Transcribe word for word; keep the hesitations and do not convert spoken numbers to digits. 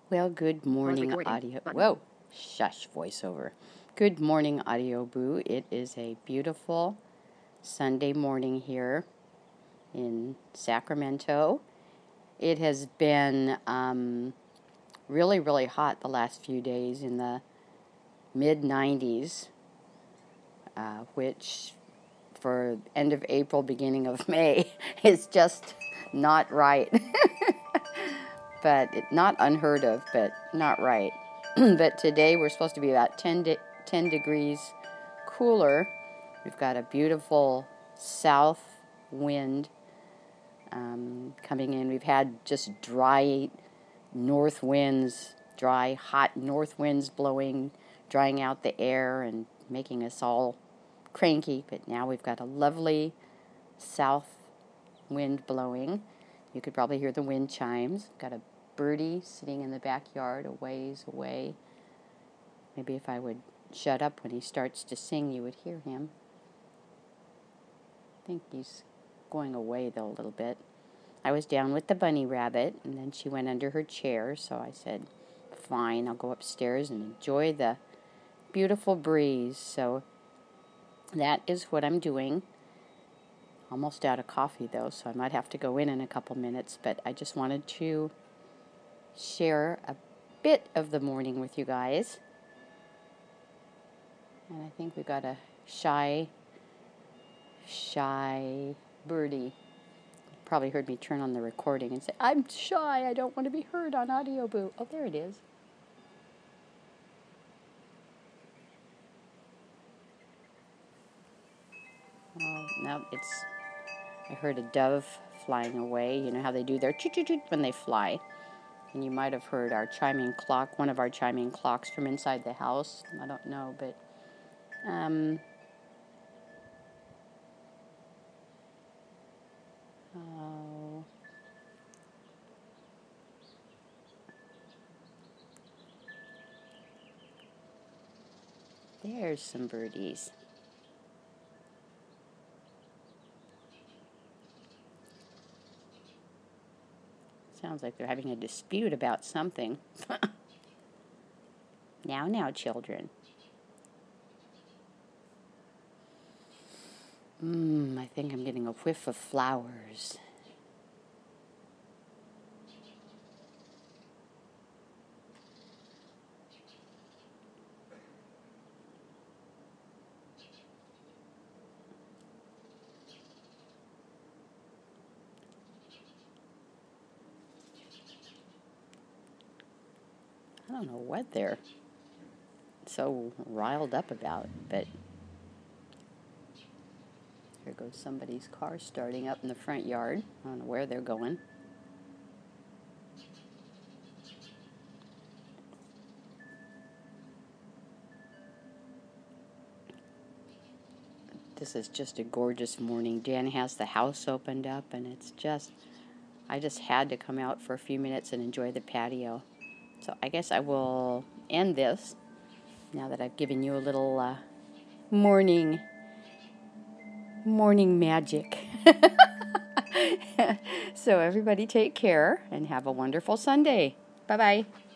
Well, good morning, audio. Whoa, shush, voiceover. Good morning, Audio Boo. It is a beautiful Sunday morning here in Sacramento. It has been um, really, really hot the last few days in the mid nineties, uh, which for end of April, beginning of May, is just not right. But it, not unheard of, but not right. But today we're supposed to be about ten, de- ten degrees cooler. We've got a beautiful south wind um, coming in. We've had just dry north winds, dry, hot north winds blowing, drying out the air and making us all cranky. But now we've got a lovely south wind blowing. You could probably hear the wind chimes. Got a birdie sitting in the backyard a ways away. Maybe if I would shut up when he starts to sing, you would hear him. I think he's going away, though, a little bit. I was down with the bunny rabbit, and then she went under her chair, so I said, fine, I'll go upstairs and enjoy the beautiful breeze. So that is what I'm doing. Almost out of coffee, though, so I might have to go in in a couple minutes, but I just wanted to share a bit of the morning with you guys. And I think we got a shy, shy birdie. Probably heard me turn on the recording and say, I'm shy, I don't want to be heard on Audio Boo. Oh, there it is. Oh, no, it's, I heard a dove flying away. You know how they do their choo-choo-choo when they fly. And you might have heard our chiming clock, one of our chiming clocks from inside the house. I don't know, but um, oh, there's some birdies. Sounds like they're having a dispute about something. Now, now, children. Mmm, I think I'm getting a whiff of flowers. I don't know what they're so riled up about, but here goes somebody's car starting up in the front yard. I don't know where they're going. This is just a gorgeous morning. Dan has the house opened up, and it's just, I just had to come out for a few minutes and enjoy the patio. So I guess I will end this now that I've given you a little uh, morning, morning magic. So everybody take care and have a wonderful Sunday. Bye-bye.